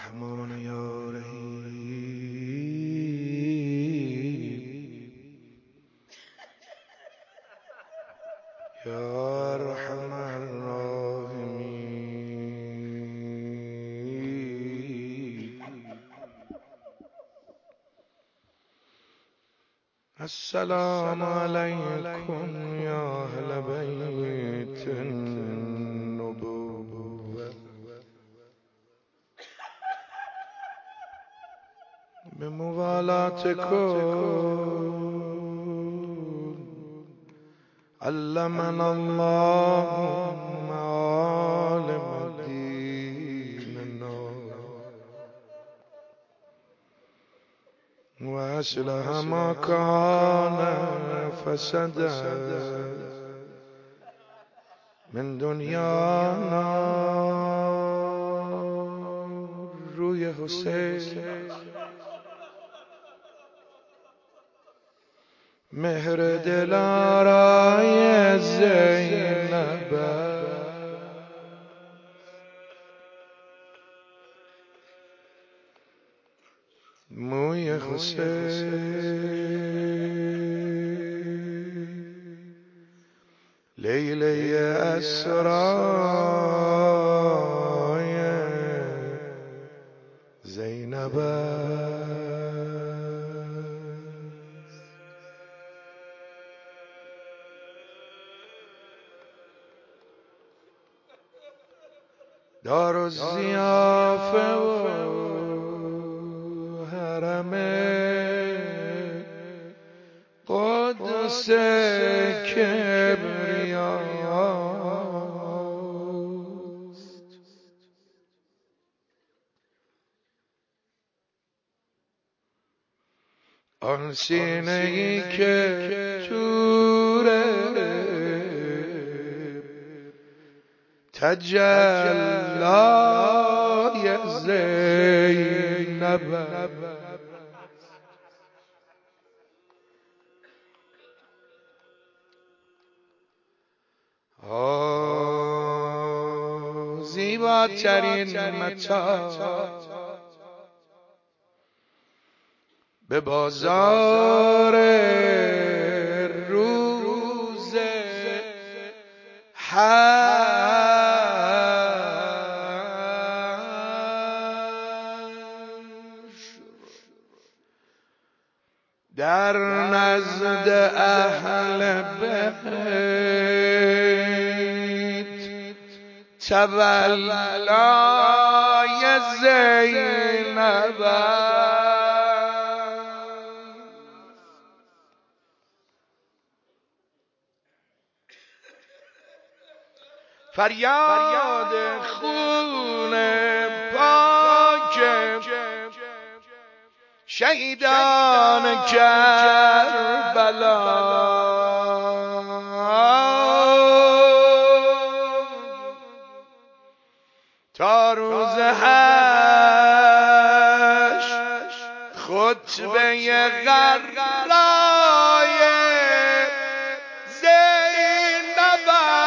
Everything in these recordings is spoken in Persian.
رحمان یا رحیم یا ارحم الراحمین. السلام علیکم یا اهل بیت النبوة. به موالاتکم علمنا الله معالم دیننا و اصلح ما کان فسدا من دنیانا. روی حسین مهر دلارای زینب، موی حسین لیله اسرای زینب. دار الضیافه و حرم قدس کبریاست. آن سینه ای که تجلای زینب. زیباترین متا به بازار روز در نزد اهل بیت تولای زینب. فریاد خون پاک شهیدان کربلا تا روز حشر خطبه غرای زینب.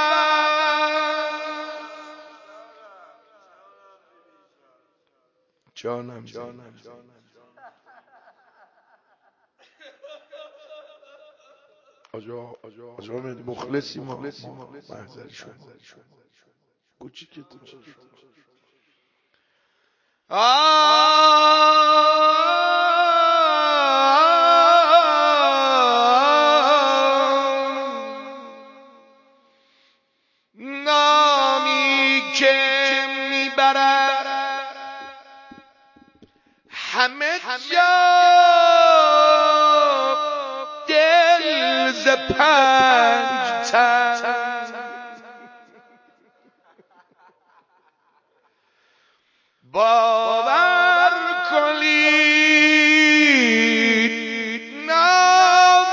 جانم آجا مخلصی ما محضری شد کوچیکی تو نامی که میبرد همه جا دل ز پنج تن. باور کنید نام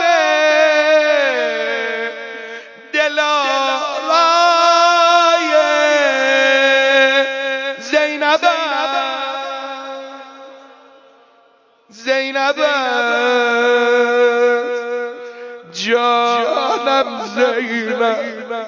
دلارای زینب. زینب جانم زینب.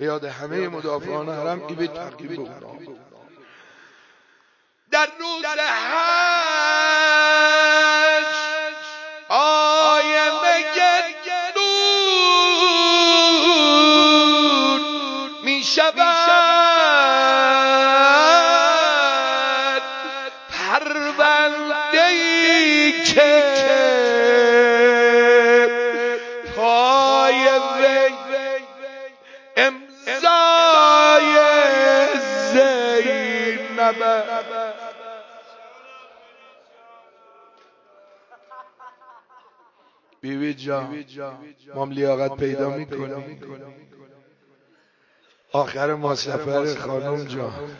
به یاد همه مدافعان حرم این بیت تقدیم به اونا. در روز حج آینه دور می شود پرونده‌ای که پای وی امضای زینب. بیوی جان ما لیاقت پیدا میکنیم. آخر ما سفر خانم جان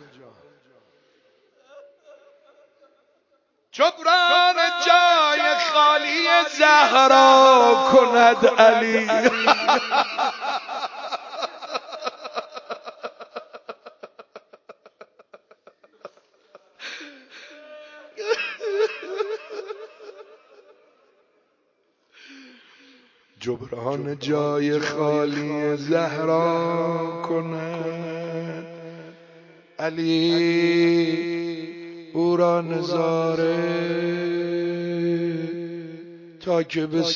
جبران جای خالی زهرا کند علی. جبران جای خالی زهرا کند علی او را نظاره تا که به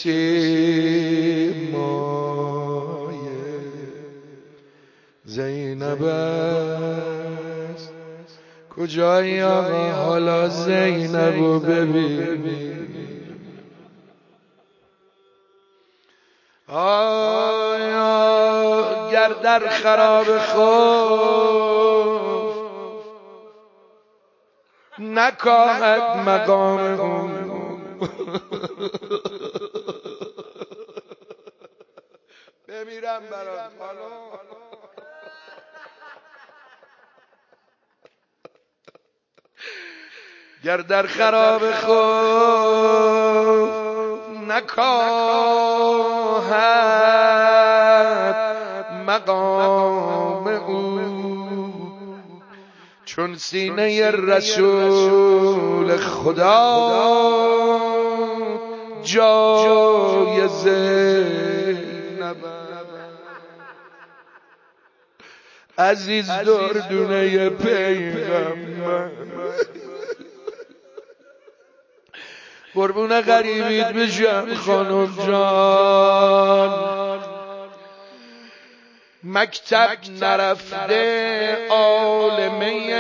سیمای زینب است. کجایی آقا حالا زینب رو ببینی؟ آیا گر در خراب خوف نکاهد مقام اون بمیرم برات خانم. گر در خراب خوف نکاهد مقام او چون سینه رسول خدا جای زینب. عزیز دردونه پیغمبر قربون غریبیت بشم خانم جان. مکتب نرفته عالمه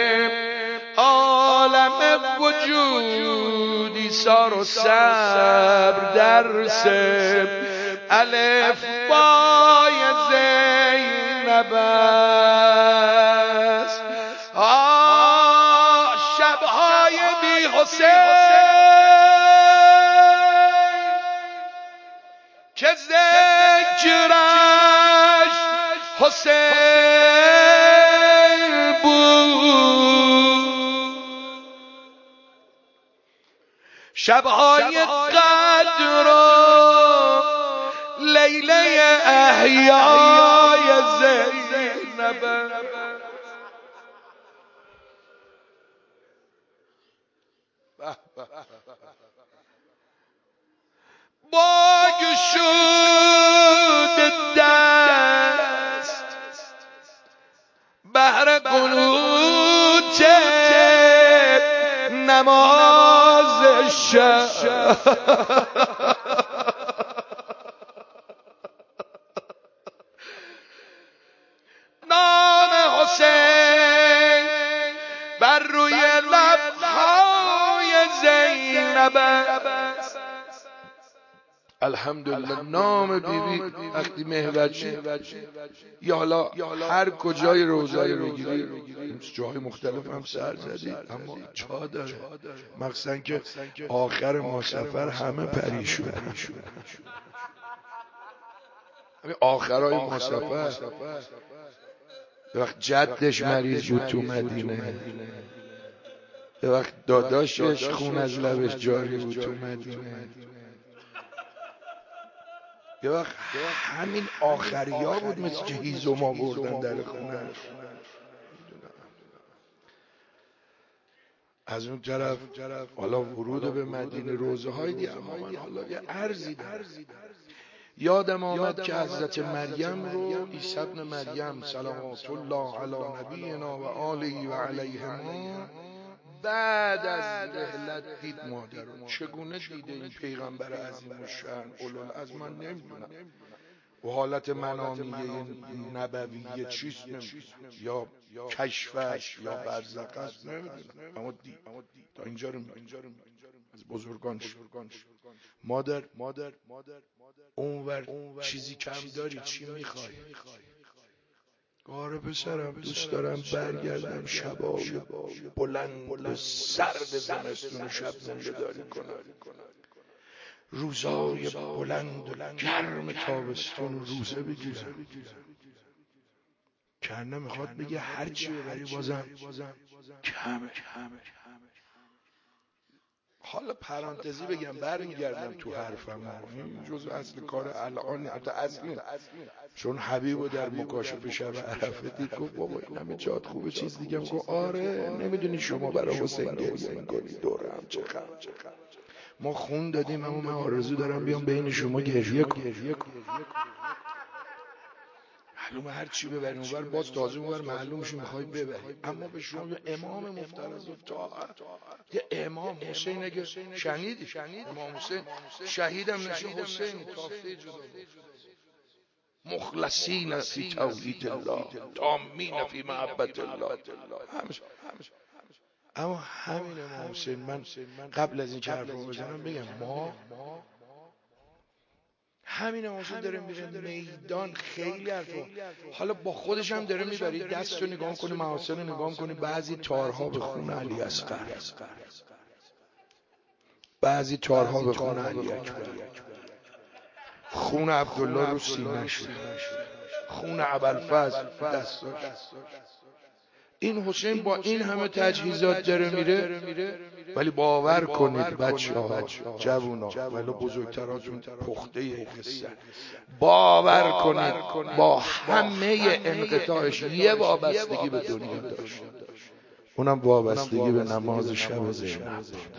عالم وجود ایثار و صبر درس الف بای زینب است. شبهای بی حسین که ذکرش حسین بود، شبهای قدر و لیله احیای زینب. با گشود دست بهر قنوت نماز شب نام حسین بر روی لبهای زینب. الحمدلله نام بیبی وقتی محور یا حالا هر کجای روضه رو بگیری جاهای مختلف هم سر زدید اما جا داره، مخصوصا که آخر ما سفر همه پریشون. آخرای ما سفر وقت جدش مریض بود تو مدینه، وقت داداشش خون از لبش جاری بود تو مدینه، یه وقت همین آخریا بود مثل که هیزم آوردن در خونه. از اون طرف حالا ورود به مدینه روزه های دیگه. اما من حالا یه عرضی دارم، یادم آمد که حضرت مریم رو، عیسی ابن مریم صلوات الله علی نبینا و آله و علیهما، بعد از رحلت دید مادر. چگونه دیده این پیغمبر عظیم الشأن اولوالعزم من نمیدونم، و حالت منامیه نبویه چیست نمیدونم، یا کشفش یا برزخ است نمیدونم، اما دید. تا اینجا رو میدونم از بزرگانش. مادر اونور چیزی کم داری؟ چی میخوای؟ آره پسرم دوست دارم برگردم شبای بلند و سرد زمستون شب زنده داری کنم، روزای بلند و گرم تابستون روزه بگیرم. کنه میخواد بگه هرچی ببری بازم کمه. حالا پرانتزی بگم برمیگردم تو حرفم، این جزء اصل کار الان، حتی اصلی، چون حبیبو در مکاشفه شب عرفه دید گفت بابا این همه جات خوبه چیز دیگه. گفت آره نمیدونی شما برای حسین گریه میکنی دورم چه خم. ما خون دادیم اما من آرزو دارم بیام بین شما گریه کنم. معلومه هر چی ببریم اونور باز تازه اونور معلوم میشه میخوای ببری، اما به شما یه امام مفترض الطاعت، یه امام حسین اگه شنیدی امام حسین شهیدم نشه حسین تافته جدا مخلصین فی توحید الله تامین فی محبت الله. اما همین امام حسین، من قبل از این که حرف رو بزنم بگم ما همین امام حسین داره میره میدان، خیلی حرفا حالا با خودش هم داره میبری، دست رو نگاه کنی، محاسن رو نگاه کنی، بعضی تارها به خون علی اصغر، بعضی تارها به خون علی اکبر، خون عبدالله رو سینه‌ش، خون ابوالفضل دستاش. این حسین با این همه تجهیزات داره میره، ولی باور کنید بچه‌ها جوونا ولی بزرگتراتون پخته قصه، باور کنید با همه انقطاعش یه وابستگی به دنیا داشت، اونم وابستگی به نماز شب زینب بود.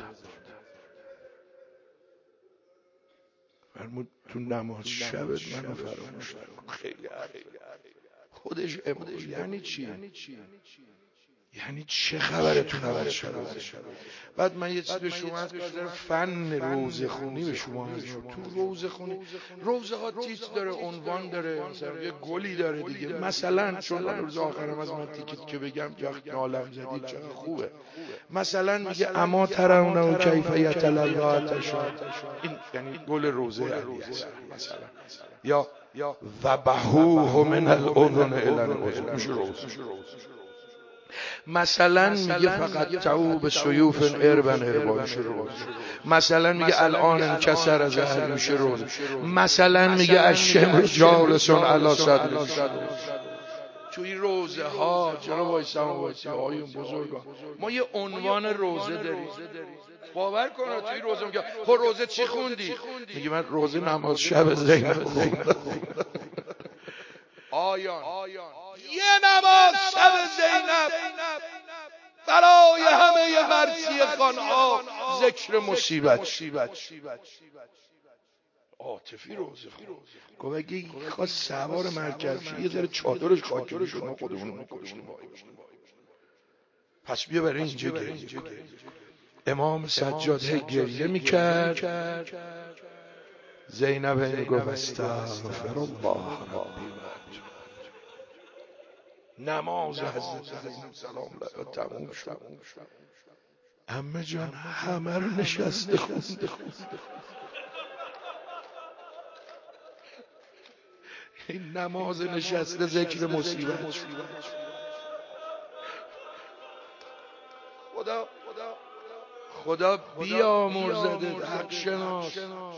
فرمود تو نماز شبت منو فراموش نکن. خیلی خودش یعنی چی؟ یعنی چه خبره تو نماز شب؟ بعد من یه چیز به شما از فن روزه خونی به شما از تو روزه خونی، روزه ها تیتر داره، عنوان داره، مثلا یه گلی داره دیگه، مثلا چون روز آخرم از من تیکت که بگم جخت نالم زدید چقدر خوبه، مثلا میگه اما ترونه و کیفیت الالوات شاد، این یعنی گل روزه علی است مثلا، یا ذبحوه من الاذن الی الاذن میشه روزه. مثلا میگه فقط تعو به سیوف اربن اربا میشه روزه. مثلا میگه الان انکسر از اهل میشه روزه. مثلا میگه الشمر جالسون علی صدر. توی روزه ها چرا وایسا آیون بزرگان ما یه عنوان روزه داریم، باور کنه توی روزه میگه خب روزه چی خوندی؟ میگه من روزه نماز شب زینب خوندم. آیان یه نماز شب زینب برای همه مرثیه خانها ذکر مصیبت عاطفی روزه خون. گفت اگه خواست سوار مرکب شه یه ذره چادرش خاکی بشه ما خودمون رو کشتیم. پس بیا برای اینجا گریه کن. امام سجاد گریه میکرد، زینب میگفت استغفر الله ربی نماز حضرت زینب سلام الله تموم شد. عمه جان همه رو نشسته خونده. این نماز نشسته ذکر مصیبت. خدا بیامرزده حق شناس،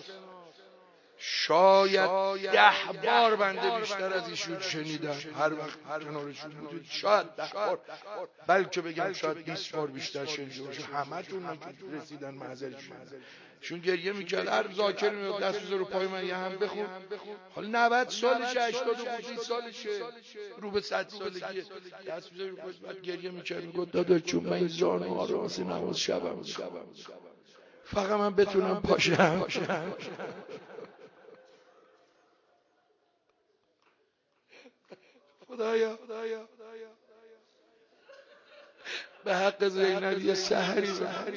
شاید 10 بار بنده بیشتر از ایشون شنیدم هر وقت کنارشون بودید، شاید 10 بار، بلکه بگم شاید 20 بار بیشتر شنیده باشه. همه تون رسیدن محضرشون شون گریه میکرد، هر ذاکر میاد دست بذار رو پای من یه هم بخون. حالا 90 سالشه 80 سالشه رو به 100 سالگیه، دست بذار رو پای بعد گریه میکرد میگفت داداش چون من این زانوها رو واسه نماز شبم فقط من بتونم پاشم. به حق زینب یه سحری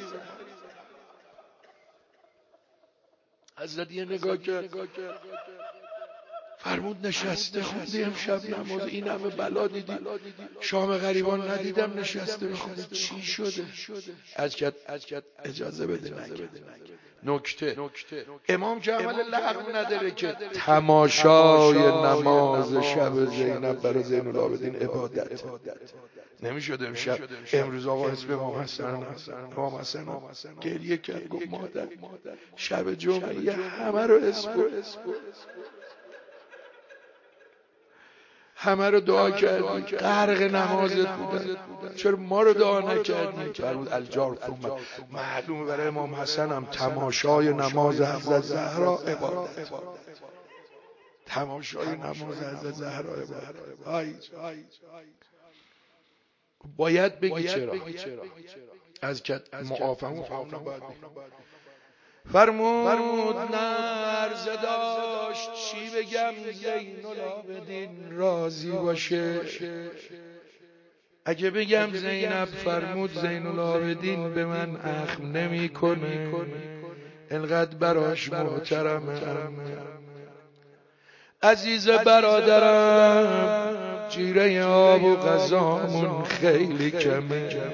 حضرت یه نگاه کرد فرمود نشسته خوندی امشب نماز این همه بلا دیدی شام غریبان ندیدم نشسته بخونی چی شده؟ از کت اجازه بده نکته امام که عمل لغو نداره که تماشای نماز شب زینب برای زین العابدین عبادت نمیشد امروز آقا اسم امام حسن گریه کرد گفت مادر شب جمعه همه رو اسم همه رو دعا کردی غرق نمازت بودن چرا ما رو دعا نکردی؟ فرمود الجار ثم معلومه برای امام حسن هم تماشای نماز حضرت زهرا عبادت تماشای نماز حضرت زهرا عبادت باید بگی چرا از معافم فرمود نرز داشت چی بگم زین العابدین راضی باشه اگه بگم زینب فرمود زین العابدین به من اخم نمی کنه انقدر براش محترمه عزیز برادرم جیره آب و غذامون خیلی کمه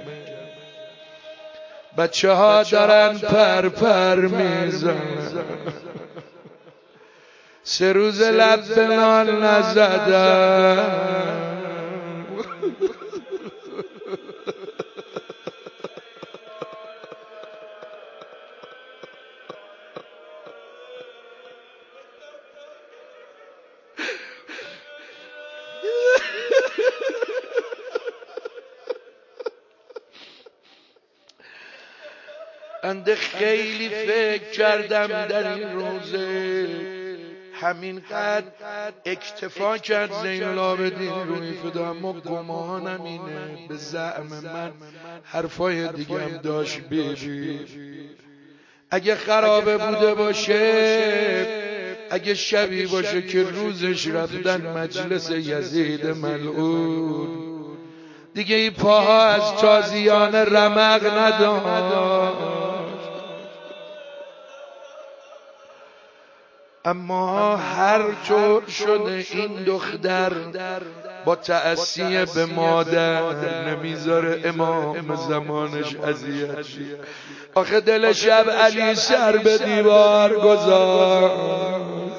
بچه ها دارن پر میزنن 3 روز لب به نان نزدن بنده خیلی فکر کردم در این روزه همینقدر اکتفا کرد زین العابدین روی فدا اما گمانم اینه به زعم من حرفای دیگم داشت بیبی اگه خرابه بوده باشه اگه شبی باشه که روزش رفتن مجلس یزید ملعون دیگه این پاها از تازیان رمق نداشت اما هر طور شده این دختر با تأسیه به مادر نمیذاره امام زمانش اذیت شه آخه دل شب علی سر به دیوار گذاشت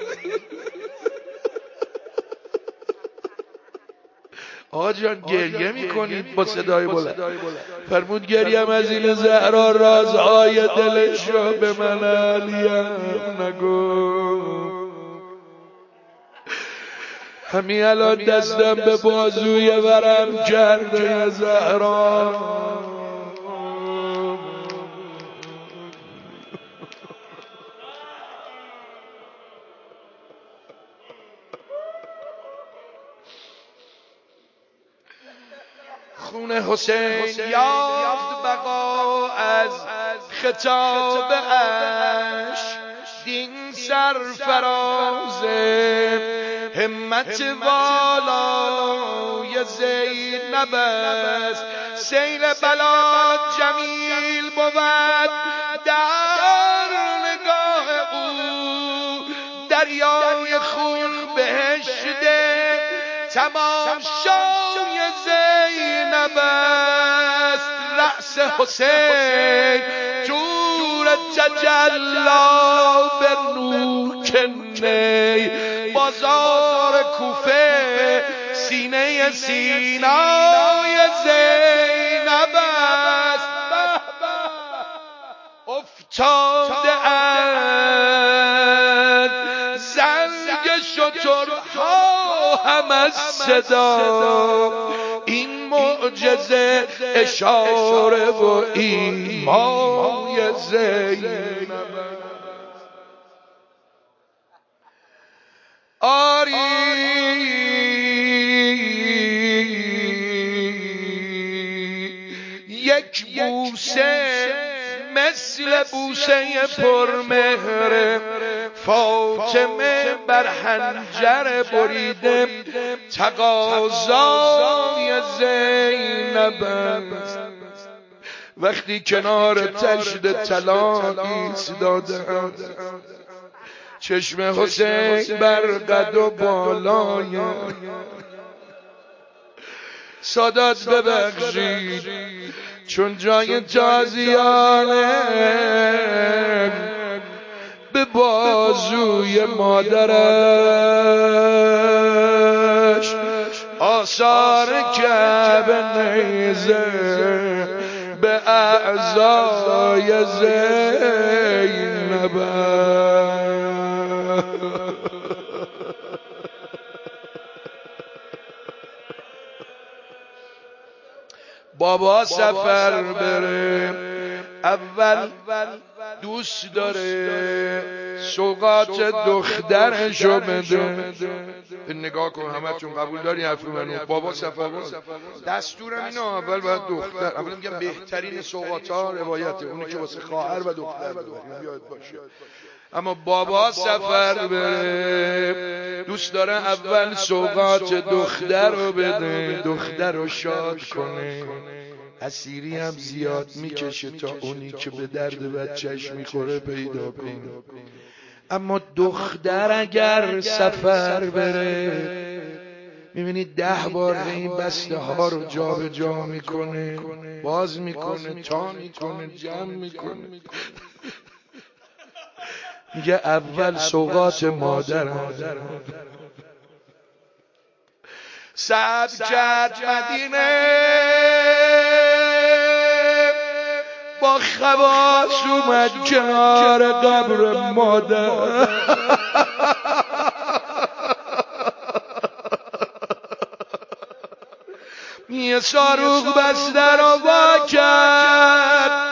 آقا جان گریه میکنید با صدای بلند فرمود گریم از این زهرا رازهای دلش را به من علیم نگو همین الان دستم به بازوی ورم کرده زهرا خون حسین یافت بقا از خطاب اش دین سرفراز همت والای زینب است سیل بلا جمیل بود در نگاه او دریای خون بهشته تماشای زینب است رأس حسین جور تجلا به نوک نی بازار کوفه سینه سینای زینب است افتاده اند زنگ شترها هم از صدا این معجزه اشاره و ایمای زینب آری یک بوسه مثل مثل بوسه پرمهر فاطمه بر حنجر بریده تقاضای زینب است. وقتی کنار تشت طلا ایستادم چشم حسین بر قد و بالای سادات ببخشید چون جای تازیانه به بازوی مادرش آثار کعبه نیزه به اعضای زینب. بابا سفر بره اول دوست داره سوغات دخترشو بده. نگاه کن همتون قبول داری حرف منو؟ بابا سفر بره دستورم اینه اول باید دختر، اول میگم بهترین سوغات ها روایته اونی که واسه خواهر و دختر یاد باشه. اما بابا سفر بره دوست داره اول سوغات دختر رو بده، دختر رو شاد کنه. اسیری هم زیاد میکشه تا اونی که به درد بچهش میخوره پیدا کنه. اما دختر اگر سفر بره میبینید 10 بار این بسته ها رو جا به جا میکنه، باز میکنه، تا میکنه، جمع میکنه. میگه اول سوغات مادرم. سعد کرد مدینه با خواص اومد کنار قبر مادر. یه صاروخ بسته رو وا کرد،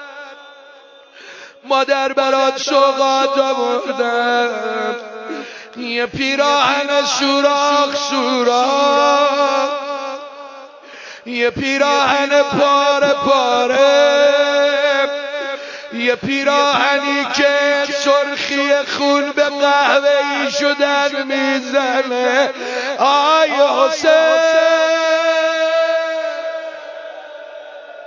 مادر برات سوغات آوردم. یه پیراهن سوراخ سوراخ، یه پیراهن پاره پاره، یه پیراهنی که سرخی خون به قهوه‌ای شدن میزنه. آی حسین